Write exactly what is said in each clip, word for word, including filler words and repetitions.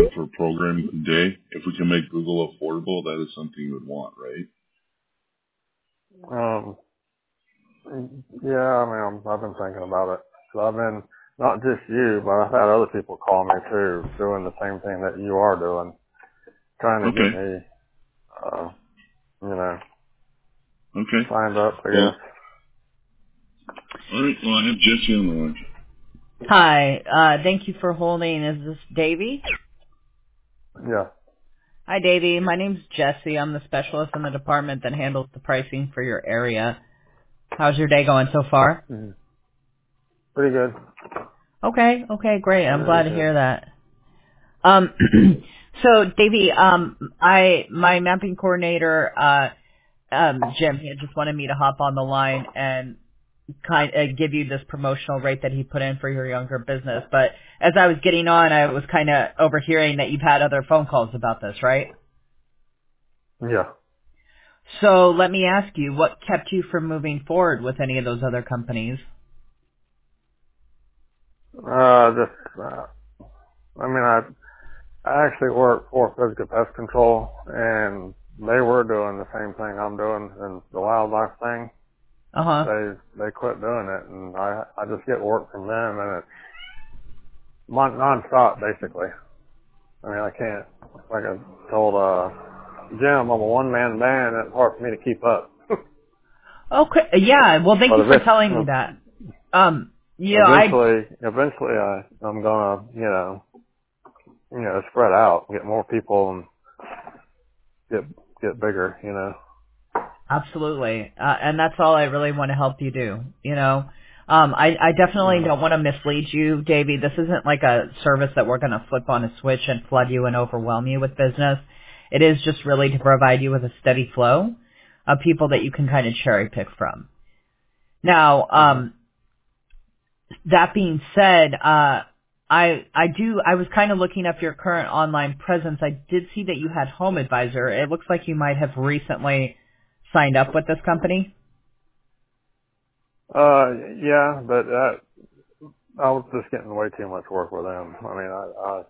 for programming today. If we can make Google affordable, that is something you would want, right? Um, yeah, I mean, I'm, I've been thinking about it. So I've been, not just you, but I've had other people call me too, doing the same thing that you are doing, trying to get Okay. me, uh, you know, Okay. signed up, I Well, guess. all right. Well, I have Jesse on the line. Hi, uh, thank you for holding. Is this Davey? Yeah. Hi, Davey. My name's Jesse. I'm the specialist in the department that handles the pricing for your area. How's your day going so far? Mm-hmm. Pretty good. Okay, okay, great. I'm glad Pretty to good. hear that. Um, so, Davey, um, I, my mapping coordinator, uh, um, Jim, he just wanted me to hop on the line and kind uh, give you this promotional rate that he put in for your younger business. But as I was getting on, I was kind of overhearing that you've had other phone calls about this, right? Yeah. So let me ask you, what kept you from moving forward with any of those other companies? Uh, just, uh, I mean, I, I actually work for Physical Pest Control, and they were doing the same thing I'm doing in the wildlife thing. Uh-huh. They, they quit doing it, and I, I just get work from them, and it's mon- non-stop, basically. I mean, I can't, like I told, uh, Jim, I'm a one-man band, and it's hard for me to keep up. Okay. Yeah. Well, thank But you for eventually, telling me that. Um, you know, I, eventually, eventually I, I'm gonna, you know, you know, spread out, get more people and get, get bigger, you know. absolutely. Uh, and that's all I really want to help you do. You know, um, I, I definitely Mm. don't want to mislead you, Davey. This isn't like a service that we're going to flip on a switch and flood you and overwhelm you with business. It is just really to provide you with a steady flow of people that you can kind of cherry pick from. Now, Mm-hmm. um, that being said, uh, I I do I was kind of looking up your current online presence. I did see that you had Home Advisor. It looks like you might have recently signed up with this company. Uh, yeah, but that, I was just getting way too much work with them. I mean, I, I,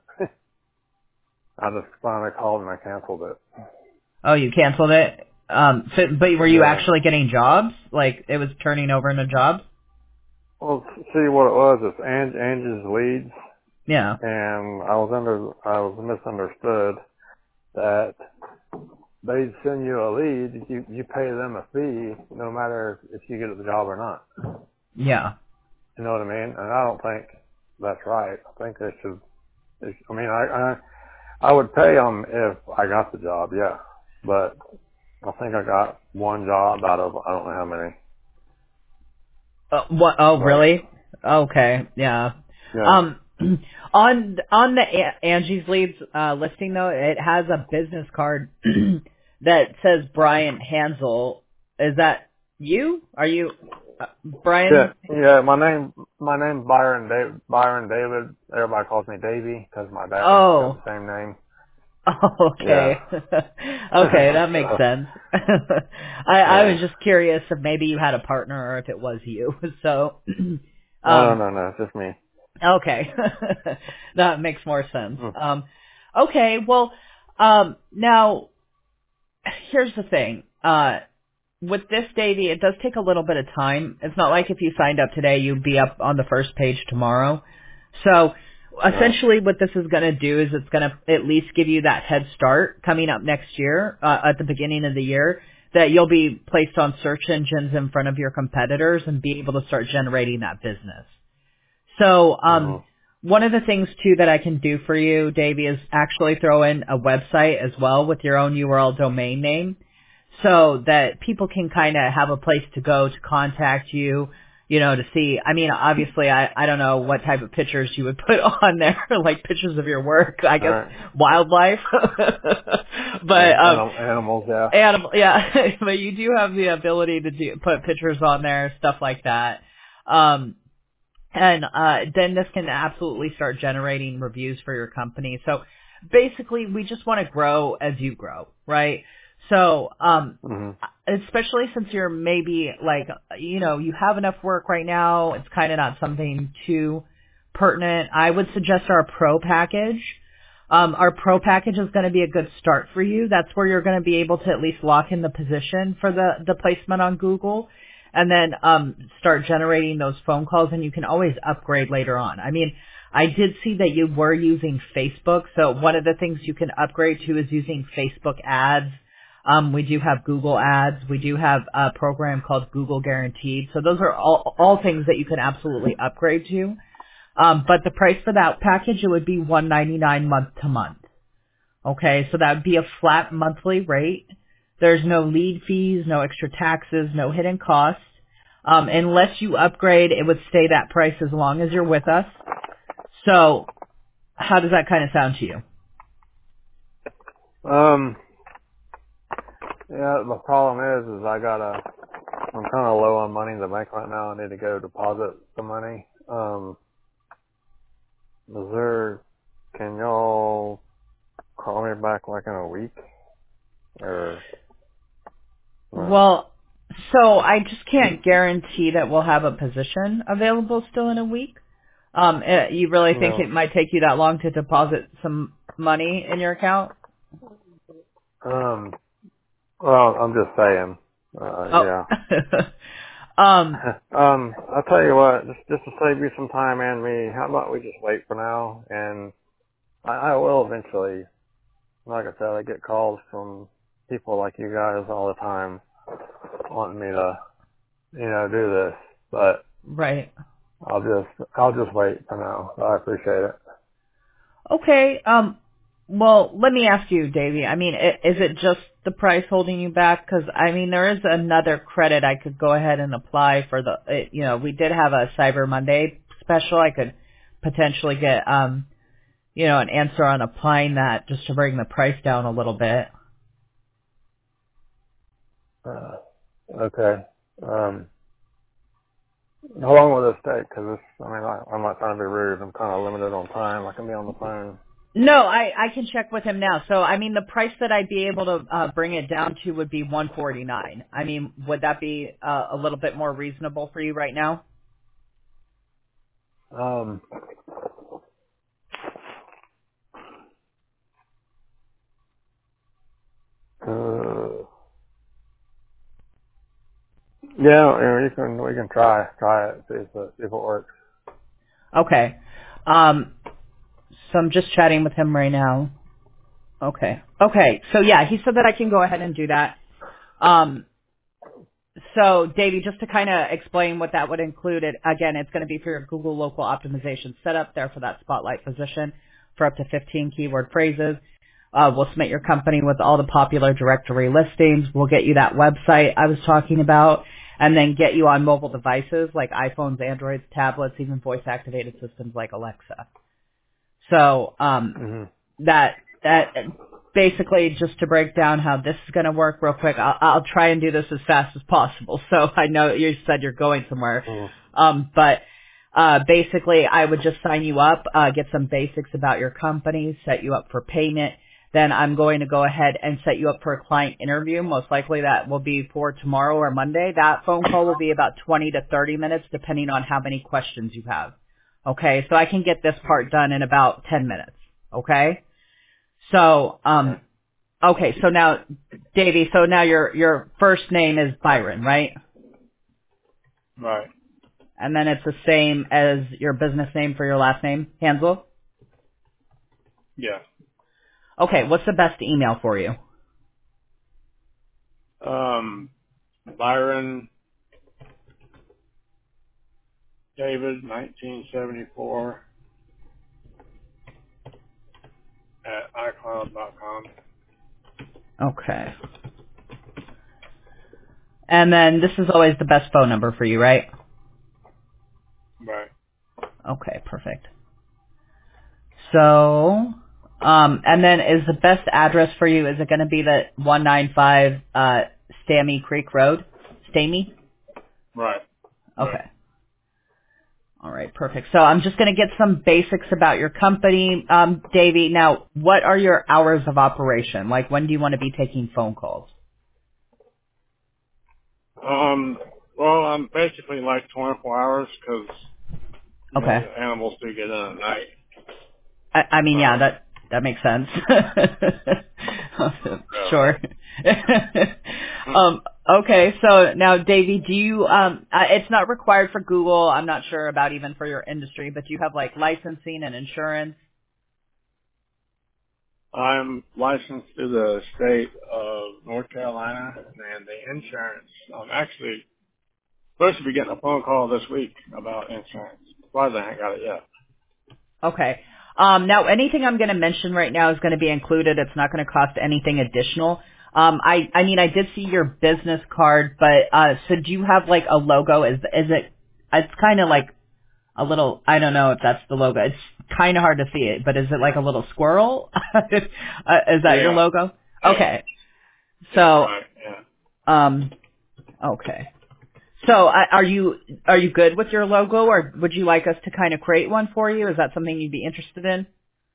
I just finally called and I canceled it. Oh, you canceled it. Um, so, but were you Yeah. actually getting jobs? Like it was turning over into jobs? Well, see what it was, it's Ang- Angie's leads, Yeah. and I was under, I was misunderstood that they'd send you a lead, you, you pay them a fee, no matter if you get the job or not. Yeah. You know what I mean? And I don't think that's right. I think they should, they, I mean, I, I, I would pay them if I got the job, yeah. But I think I got one job out of, I don't know how many. Uh, what? Oh, But, really? Okay. Yeah. yeah. Um, on on the A- Angie's Leads uh, listing though, it has a business card that says Brian Hansel. Is that you? Are you uh, Yeah, Brian? yeah, my name, my name's Byron David, Byron David. Everybody calls me Davey because my dad's got Oh. the same name. Oh, Yeah. okay. Okay, that makes So, sense. I, I yeah. was just curious if maybe you had a partner or if it was you. So, No, no, um, no, no, it's just me. okay. That makes more sense. Mm. Um, okay, well, um, now, here's the thing. Uh, with this, Davey, it does take a little bit of time. It's not like if you signed up today, you'd be up on the first page tomorrow. So Right. essentially what this is going to do is it's going to at least give you that head start coming up next year, uh, at the beginning of the year, that you'll be placed on search engines in front of your competitors and be able to start generating that business. So, um, Mhm. one of the things too that I can do for you, Davey, is actually throw in a website as well with your own U R L domain name so that people can kind of have a place to go to contact you, you know, to see. I mean, obviously, I, I don't know what type of pictures you would put on there, like pictures of your work, I All guess right. wildlife. Yeah, But, um, anim- animals, yeah. animal, yeah, but you do have the ability to do, put pictures on there, stuff like that. Um, and uh, then this can absolutely start generating reviews for your company. So basically, we just want to grow as you grow, right? So, um, Mhm. especially since you're maybe like, you know, you have enough work right now, it's kind of not something too pertinent. I would suggest our pro package. Um, our pro package is going to be a good start for you. That's where you're going to be able to at least lock in the position for the, the placement on Google and then um, start generating those phone calls, and you can always upgrade later on. I mean, I did see that you were using Facebook, so one of the things you can upgrade to is using Facebook ads. Um, we do have Google ads. We do have a program called Google Guaranteed. So those are all, all things that you can absolutely upgrade to. Um, but the price for that package, it would be one ninety-nine month to month. Okay, so that would be a flat monthly rate. There's no lead fees, no extra taxes, no hidden costs. Um, unless you upgrade, it would stay that price as long as you're with us. So how does that kind of sound to you? Um, yeah, the problem is, is I gotta, I'm kind of low on money in the bank right now. I need to go deposit the money. Um, is there, can y'all call me back like in a week? Or, no? Well, so I just can't guarantee that we'll have a position available still in a week. Um, eh, you really think No. it might take you that long to deposit some money in your account? Um, well, I'm just saying. Uh, Oh. yeah. um, um, I'll tell you what, just, just to save you some time and me, how about we just wait for now? And I, I will eventually, like I said, I get calls from people like you guys all the time wanting me to, you know, do this, but right. I'll just, I'll just wait for now. I appreciate it. Okay. Um, well, let me ask you, Davey. I mean, i- is it just the price holding you back? Because I mean, there is another credit I could go ahead and apply for the. It, you know, we did have a Cyber Monday special. I could potentially get, um, you know, an answer on applying that just to bring the price down a little bit. Uh, okay. Um, how long will this take? Because I mean, I, I'm not trying to be rude. I'm kind of limited on time. I can be on the phone. No, I, I can check with him now. So, I mean, the price that I'd be able to uh, bring it down to would be one forty-nine. I mean, would that be uh, a little bit more reasonable for you right now? Um, uh, yeah, you know, you can, we can try, try it, see if it, see if it works. Okay. Um, so I'm just chatting with him right now. Okay. Okay. So yeah, he said that I can go ahead and do that. Um, so Davey, just to kind of explain what that would include, it again, it's going to be for your Google local optimization setup there for that spotlight position for up to fifteen keyword phrases. Uh, we'll submit your company with all the popular directory listings. We'll get you that website I was talking about, and then get you on mobile devices like iPhones, Androids, tablets, even voice-activated systems like Alexa. So um, Mm-hmm. that that basically, just to break down how this is going to work real quick, I'll, I'll try and do this as fast as possible. So I know you said you're going somewhere, Mm-hmm. um, but uh, basically, I would just sign you up, uh, get some basics about your company, set you up for payment. Then I'm going to go ahead and set you up for a client interview. Most likely that will be for tomorrow or Monday. That phone call will be about twenty to thirty minutes, depending on how many questions you have. Okay, so I can get this part done in about ten minutes. Okay? So, um, okay, so now, Davey, so now your, your first name is Byron, right? Right. And then it's the same as your business name for your last name, Hansel? Yeah. Okay, what's the best email for you? Um, Byron David, nineteen seventy-four at iCloud dot com. Okay. And then this is always the best phone number for you, right? Right. Okay, perfect. So, um, and then is the best address for you, is it going to be the one ninety-five uh, Stamey Creek Road? Stamey? Right. Okay. Right. All right, perfect. So I'm just going to get some basics about your company, um, Davey. Now, what are your hours of operation? Like, when do you want to be taking phone calls? Um, well, I'm basically like twenty-four hours because, you know, Okay. the animals do get in at night. I, I mean, yeah, Um, that that makes sense. Sure. um, okay, so now, Davey, do you, um, uh, it's not required for Google. I'm not sure about even for your industry, but do you have like licensing and insurance? I'm licensed through the state of North Carolina, and the insurance, I'm actually supposed to be getting a phone call this week about insurance. Surprised I haven't got it yet. Okay. Um, now, anything I'm going to mention right now is going to be included. It's not going to cost anything additional. Um, I, I mean, I did see your business card, but uh, so do you have like a logo? Is is it? It's kind of like a little. I don't know if that's the logo. It's kind of hard to see it, but is it like a little squirrel? uh, is that Yeah. your logo? Yeah. Okay. So, Right, yeah. um, okay. So, uh, are you are you good with your logo, or would you like us to kind of create one for you? Is that something you'd be interested in?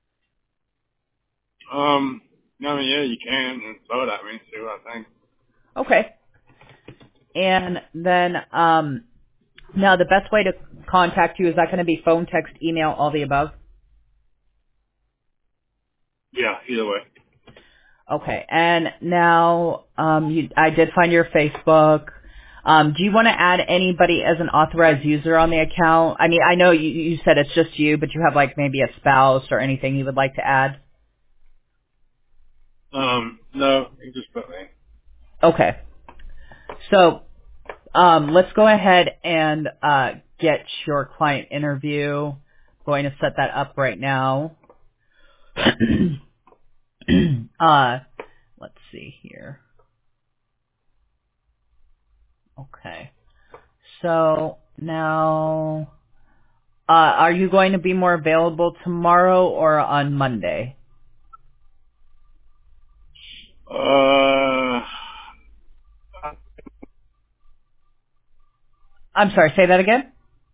Um, I mean, yeah, you can and throw it at me and see what I think. Okay. And then, um, now the best way to contact you, is that going to be phone, text, email, all the above? Yeah, either way. Okay. And now, um, you, I did find your Facebook. Um, do you want to add anybody as an authorized user on the account? I mean, I know you, you said it's just you, but you have like maybe a spouse or anything you would like to add? Um, no, you just put me. Okay. So, um, let's go ahead and, uh, get your client interview. Going to set that up right now. uh, let's see here. Okay. So now, uh, are you going to be more available tomorrow or on Monday? Uh, I'm sorry, say that again?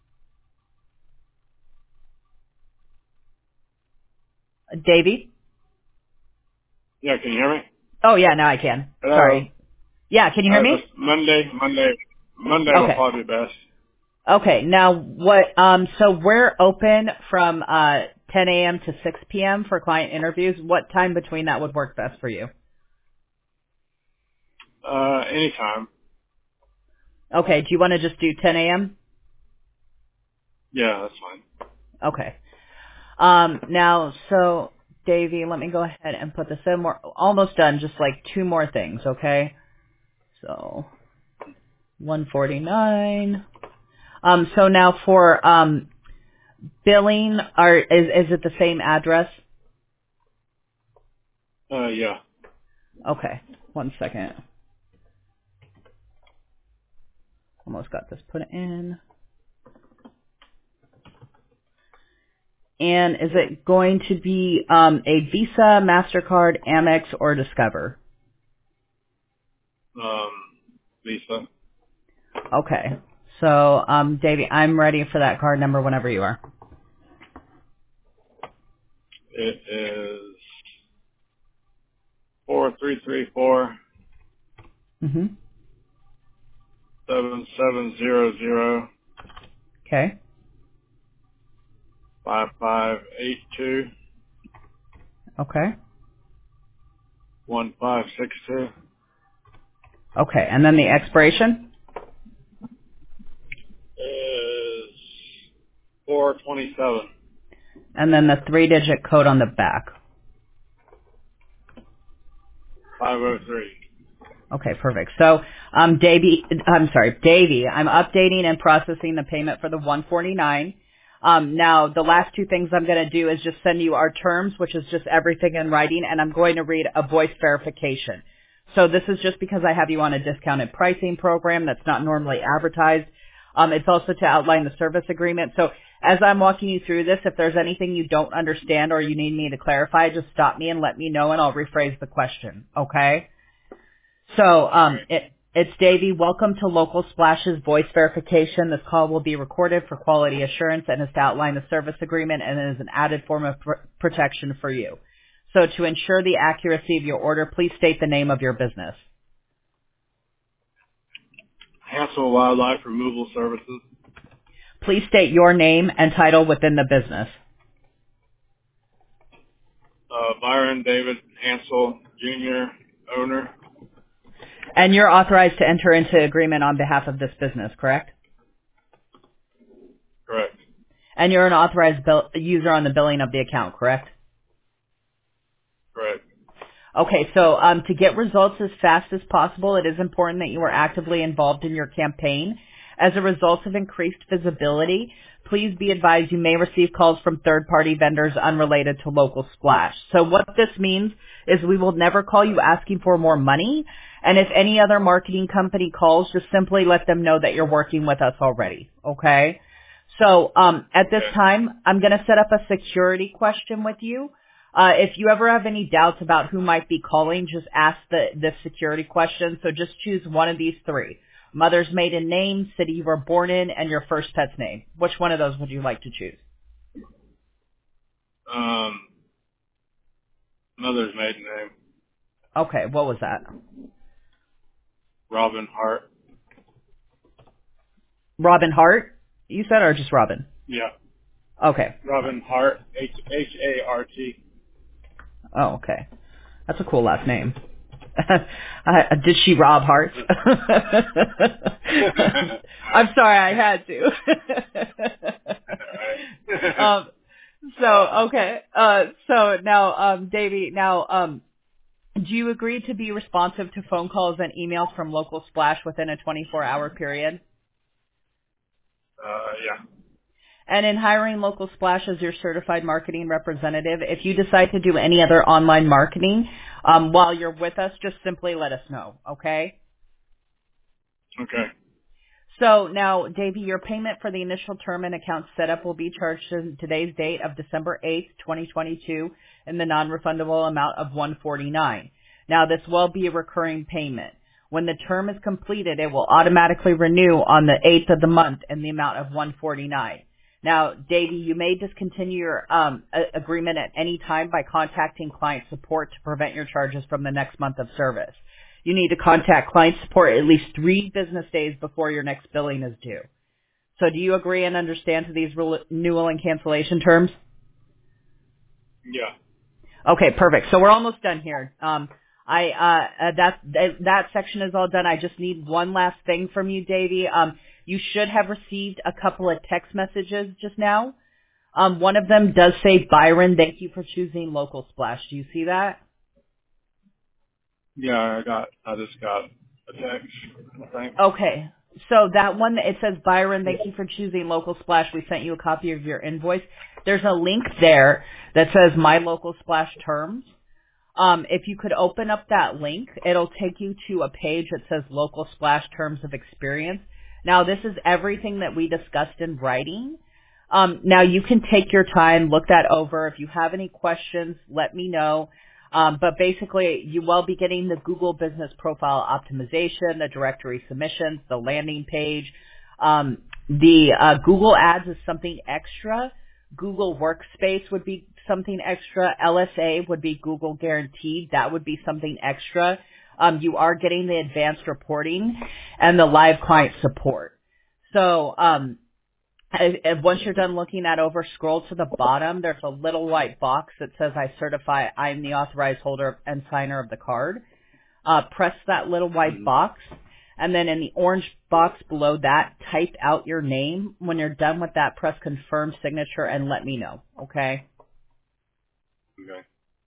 Davey? yeah, can you hear me? Oh yeah, now I can. Hello? Sorry. Yeah, can you hear Uh, me? just Monday, Monday, Monday will Okay. probably be best. Okay, now what, um, so we're open from, uh, ten a.m. to six p.m. for client interviews. What time between that would work best for you? Uh, anytime. Okay, do you want to just do ten a.m.? Yeah, that's fine. Okay. Um, now, so, Davey, let me go ahead and put this in. We're almost done, just like two more things, okay? So, one forty-nine. Um, so now for, um, billing, are, is, is it the same address? Uh, yeah. Okay, one second. Almost got this put in. And is it going to be um, a Visa, MasterCard, Amex, or Discover? Um, Lisa. Okay. So, um, Davey, I'm ready for that card number whenever you are. It is four three three four Mm-hmm. seven seven zero zero Okay. five five eight two Okay. one five six two. Okay. And then the expiration? Is four twenty seven. And then the three-digit code on the back. five oh three. Okay, perfect. So, um, Davey, I'm sorry, Davey, I'm updating and processing the payment for the one forty-nine. Um, now, the last two things I'm going to do is just send you our terms, which is just everything in writing, and I'm going to read a voice verification. So this is just because I have you on a discounted pricing program that's not normally advertised. Um, it's also to outline the service agreement. So as I'm walking you through this, if there's anything you don't understand or you need me to clarify, just stop me and let me know, and I'll rephrase the question. Okay? So, um, it, it's Davey. Welcome to Local Splash's voice verification. This call will be recorded for quality assurance and is to outline the service agreement and is an added form of pr- protection for you. So to ensure the accuracy of your order, please state the name of your business. Hassel Wildlife Removal Services. Please state your name and title within the business. Uh, Byron David Hansel, Junior, owner. And you're authorized to enter into agreement on behalf of this business, correct? Correct. And you're an authorized bill- user on the billing of the account, correct? Correct. Okay, so um, to get results as fast as possible, it is important that you are actively involved in your campaign. As a result of increased visibility, please be advised you may receive calls from third-party vendors unrelated to Local Splash. So what this means is we will never call you asking for more money, and if any other marketing company calls, just simply let them know that you're working with us already, okay? So um, at this time, I'm going to set up a security question with you. Uh, if you ever have any doubts about who might be calling, just ask the, the security question. So just choose one of these three. Mother's maiden name, city you were born in, and your first pet's name. Which one of those would you like to choose? Um, mother's maiden name. Okay, what was that? Robin Hart. Robin Hart, you said, or just Robin? Yeah. Okay. Robin Hart, H H A R T. Oh, okay. That's a cool last name. uh, did she rob hearts? I'm sorry, I had to. um, so okay. Uh, so now, um, Davey, now, um, do you agree to be responsive to phone calls and emails from Local Splash within a twenty-four hour period? Uh, yeah. And in hiring Local Splash as your certified marketing representative, if you decide to do any other online marketing um, while you're with us, just simply let us know, okay? Okay. So now, Davey, your payment for the initial term and account setup will be charged in today's date of December eighth, twenty twenty-two, in the non-refundable amount of one hundred forty-nine dollars. Now, this will be a recurring payment. When the term is completed, it will automatically renew on the eighth of the month in the amount of one hundred forty-nine dollars. Now, Davey, you may discontinue your um, a- agreement at any time by contacting client support to prevent your charges from the next month of service. You need to contact client support at least three business days before your next billing is due. So do you agree and understand to these renewal and cancellation terms? Yeah. Okay, perfect. So we're almost done here. Um, I uh, uh, that, that that section is all done. I just need one last thing from you, Davey. Um, you should have received a couple of text messages just now. Um, one of them does say, Byron, thank you for choosing Local Splash. Do you see that? Yeah, I got, I just got a text, I think. Okay. So that one, it says, Byron, thank you for choosing Local Splash. We sent you a copy of your invoice. There's a link there that says My Local Splash Terms. Um, if you could open up that link, it'll take you to a page that says Local Splash Terms of Experience. Now, this is everything that we discussed in writing. Um, now, you can take your time, look that over. If you have any questions, let me know. Um, but basically, you will be getting the Google Business Profile Optimization, the directory submissions, the landing page. Um, the uh, Google Ads is something extra. Google Workspace would be something extra. L S A would be Google Guaranteed. That would be something extra. Um, you are getting the advanced reporting and the live client support. So um, if, if once you're done looking that over, scroll to the bottom. There's a little white box that says, I certify I'm the authorized holder and signer of the card. Uh, press that little white box. And then in the orange box below that, type out your name. When you're done with that, press confirm signature and let me know. Okay? Okay.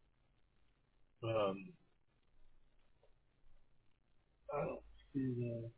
Um, I don't see the...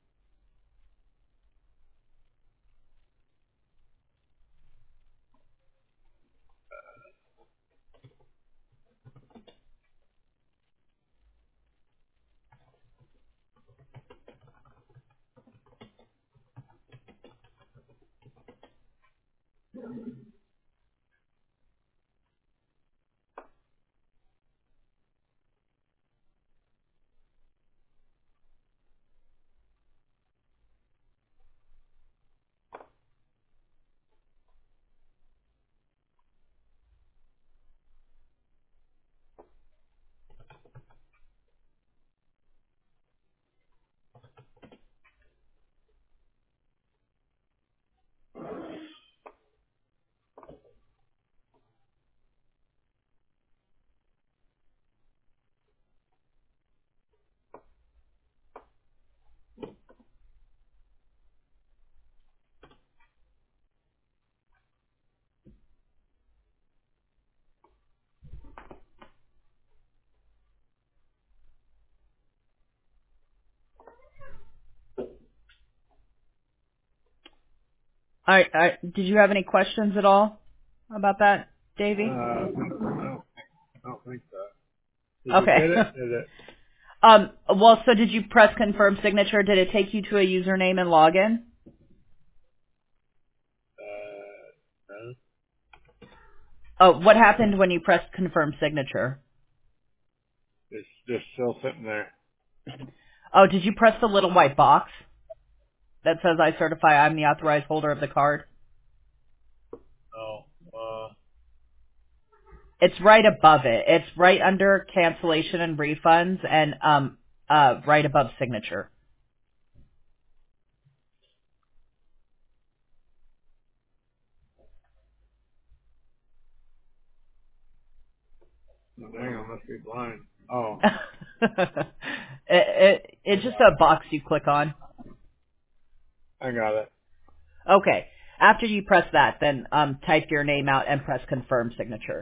All right, all right. Did you have any questions at all about that, Davey? Uh, I don't, I don't think so. Did Okay. you get it? Did it? um. Well, so did you press confirm signature? Did it take you to a username and login? Uh, no. Oh, what happened when you pressed confirm signature? It's just still sitting there. Oh, did you press the little white box that says I certify I'm the authorized holder of the card? Oh, uh, It's right above it. It's right under cancellation and refunds and um uh right above signature. dang, I must be blind. Oh, it, it it's just a box you click on. I got it. Okay. After you press that, then um type your name out and press confirm signature.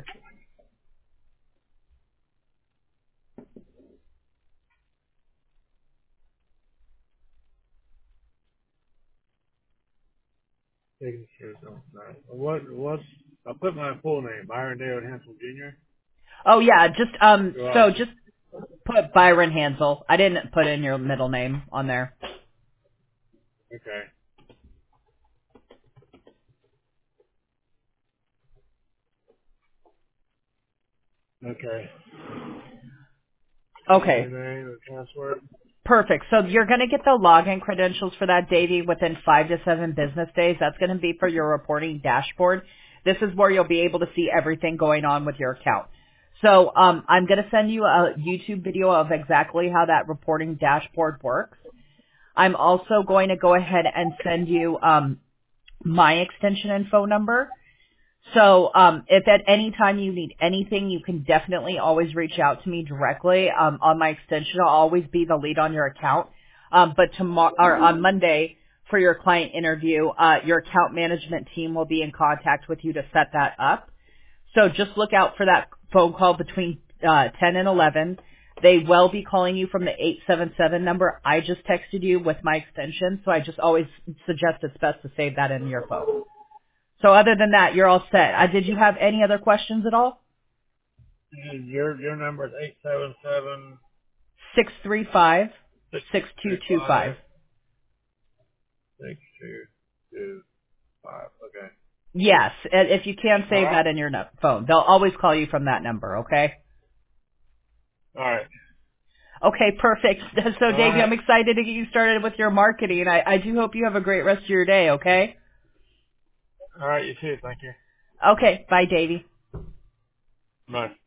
Signatures on that. What, what's, I put my full name, Byron David Hansel Junior Oh yeah, just um Do I- so just put Byron Hansel. I didn't put in your middle name on there. Okay. Okay. Okay. Your name and password. Perfect. So you're going to get the login credentials for that, Davey, within five to seven business days. That's going to be for your reporting dashboard. This is where you'll be able to see everything going on with your account. So um, I'm going to send you a YouTube video of exactly how that reporting dashboard works. I'm also going to go ahead and send you um, my extension and phone number. So um, if at any time you need anything, you can definitely always reach out to me directly. Um, on my extension, I'll always be the lead on your account. Um, but tomorrow or on Monday for your client interview, uh, your account management team will be in contact with you to set that up. So just look out for that phone call between uh, ten and eleven. They will be calling you from the eight seven seven number I just texted you with my extension. So I just always suggest it's best to save that in your phone. So other than that, you're all set. Uh, did you have any other questions at all? And your, your number is eight seven seven Six three five six six two two two five five. six two two five. Okay. Yes, and if you can All save right. that in your no- phone, they'll always call you from that number. Okay. All right. Okay, perfect. So, All Davey, I'm right. excited to get you started with your marketing. I, I do hope you have a great rest of your day. Okay. All right. You too. Thank you. Okay. Bye, Davey. Bye.